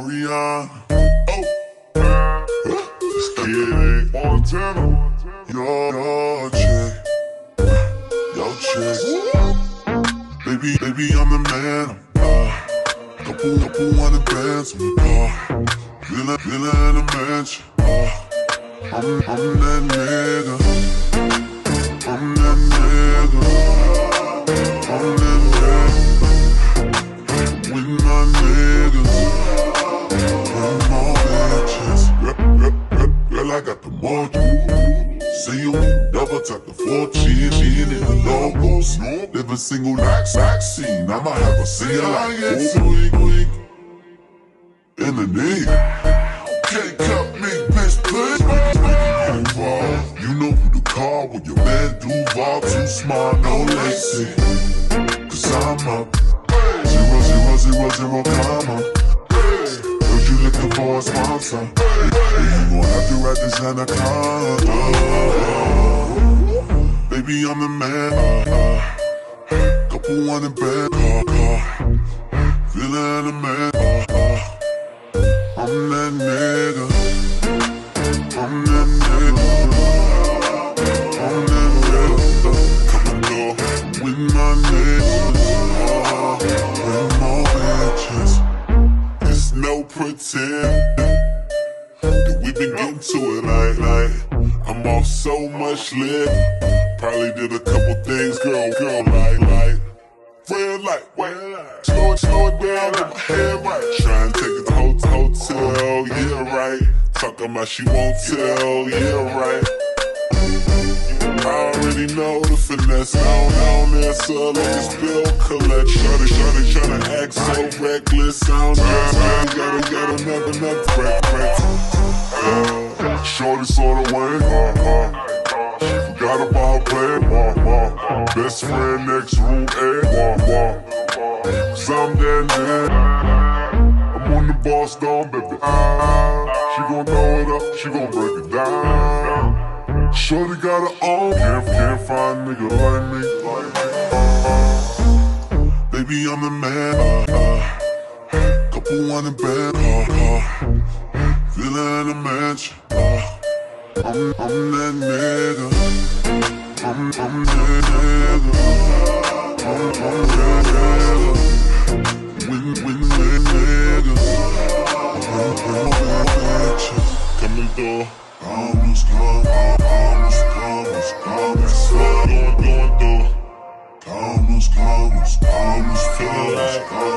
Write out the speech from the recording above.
Omarion. Oh, this kid ain't Montana. Your chick, baby, I'm the man. Couple hundred bands on the car, villa in a mansion. I'm that nigga. I'm that nigga. I'm that nigga. With my niggas, with my bitches. Girl, I got the mojo. See you double tap the 14 in the logos. Live a single vaccine. I'ma have a scene like week in the knee. Can't cut me, bitch, please. You know who to call when your man Duval too smart, no lazy. Cause I'm up 0, comma. Heard you looking for a sponsor. You gon' have to ride this anaconda. Baby, I'm the man. Couple hundred bad car. Feeling a man. I'm that nigga. I'm that nigga. I'm that nigga. Coming through with my niggas. With more bitches. It's no pretend that we been getting to it like I'm off so much lip. Probably did a couple things, girl, like red light, slow it down, get my head right. Tryna take it to hotel, yeah right. Talking about she won't tell, yeah right. I already know the finesse, down there, so like it's bill collect. Shorty tryna act so reckless, sound good, got another threat. Shorty sorta went, forgot about her plan, best friend next room, cause I'm that nigga. I'm on the boss down, baby. She gon' throw it up, she gon' break it down. Shorty got her own, can't find a nigga like me. Baby, I'm the man. Couple hundred bad car. Villa in a mansion. I'm that nigga. I'm that nigga. I'm that nigga. With niggas. Coming through. Almost going through. Almost feeling like